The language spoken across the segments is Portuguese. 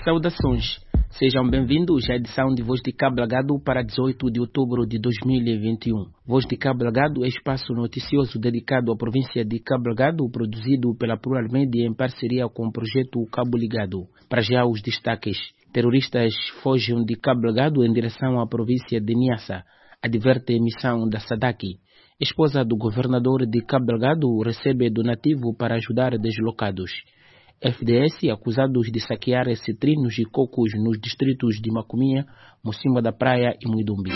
Saudações, sejam bem-vindos à edição de Voz de Cabo Delgado para 18 de outubro de 2021. Voz de Cabo Delgado é espaço noticioso dedicado à província de Cabo Delgado, produzido pela Plural Media em parceria com o projeto Cabo Ligado. Para já os destaques: terroristas fogem de Cabo Delgado em direção à província de Niassa, adverte missão da SADC. Esposa do governador de Cabo Delgado recebe donativo para ajudar deslocados. FDS acusados de saquear citrinos e cocos nos distritos de Macuminha, Mocimboa da Praia e Muidumbi.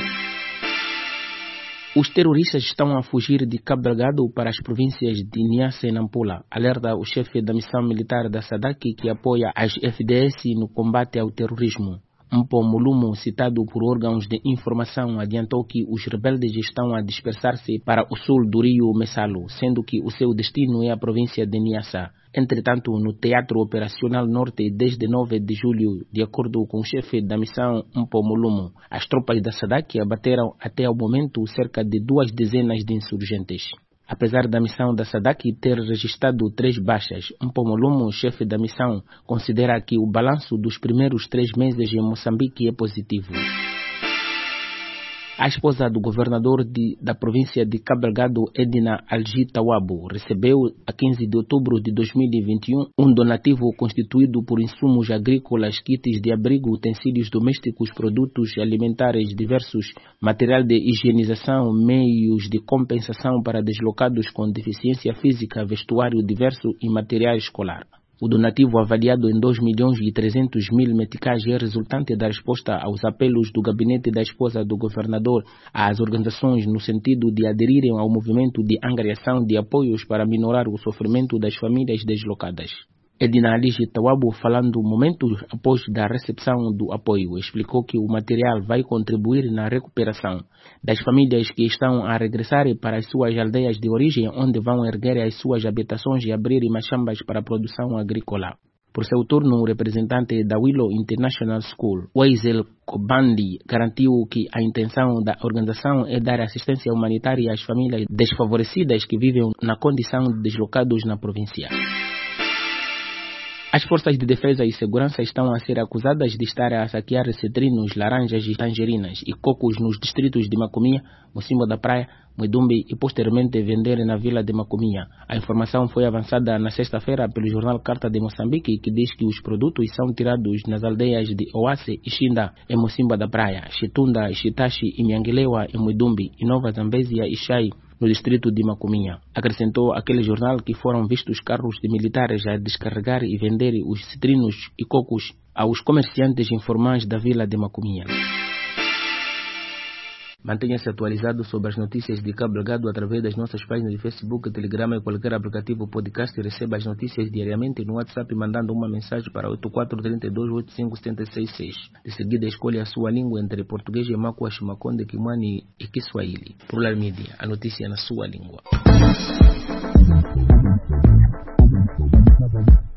Os terroristas estão a fugir de Cabo Delgado para as províncias de Niassa e Nampula, alerta o chefe da missão militar da SADC que apoia as FDS no combate ao terrorismo. Mpo Mulumo, citado por órgãos de informação, adiantou que os rebeldes estão a dispersar-se para o sul do rio Messalo, sendo que o seu destino é a província de Niassa. Entretanto, no Teatro Operacional Norte, desde 9 de julho, de acordo com o chefe da missão Mpo Mulumo, as tropas da SADC abateram até ao momento cerca de 2 dezenas de insurgentes. Apesar da missão da SADC ter registrado 3 baixas, Mpo Mulumo, chefe da missão, considera que o balanço dos primeiros 3 meses em Moçambique é positivo. A esposa do governador da província de Cabo Delgado, Edna Algi Tawabo, recebeu a 15 de outubro de 2021 um donativo constituído por insumos agrícolas, kits de abrigo, utensílios domésticos, produtos alimentares diversos, material de higienização, meios de compensação para deslocados com deficiência física, vestuário diverso e material escolar. O donativo, avaliado em 2.300.000 meticais, é resultante da resposta aos apelos do gabinete da esposa do governador às organizações no sentido de aderirem ao movimento de angariação de apoios para minorar o sofrimento das famílias deslocadas. Edna Aligi Tawabo, falando momentos após da recepção do apoio, explicou que o material vai contribuir na recuperação das famílias que estão a regressar para as suas aldeias de origem, onde vão erguer as suas habitações e abrir machambas para a produção agrícola. Por seu turno, o representante da Willow International School, Weisel Kobandi, garantiu que a intenção da organização é dar assistência humanitária às famílias desfavorecidas que vivem na condição de deslocados na província. As forças de defesa e segurança estão a ser acusadas de estar a saquear citrinos, laranjas e tangerinas e cocos nos distritos de Macuminha, Mocimboa da Praia, Muidumbi e posteriormente vender na vila de Macuminha. A informação foi avançada na sexta-feira pelo jornal Carta de Moçambique, que diz que os produtos são tirados nas aldeias de Oase e Xinda, em Mocimboa da Praia, Chitunda, Chitachi e Mianguelewa, em Muidumbi, e Nova Zambésia e Xai, no distrito de Macuminha. Acrescentou aquele jornal que foram vistos carros de militares a descarregar e vender os citrinos e cocos aos comerciantes informais da vila de Macuminha. Mantenha-se atualizado sobre as notícias de Cabo Delgado através das nossas páginas de Facebook, Telegram e qualquer aplicativo podcast. Receba as notícias diariamente no WhatsApp mandando uma mensagem para 8432857666. De seguida, escolha a sua língua entre português, Makua, Shimakonde, Kimwani e Kiswahili. Plural Media, a notícia na sua língua.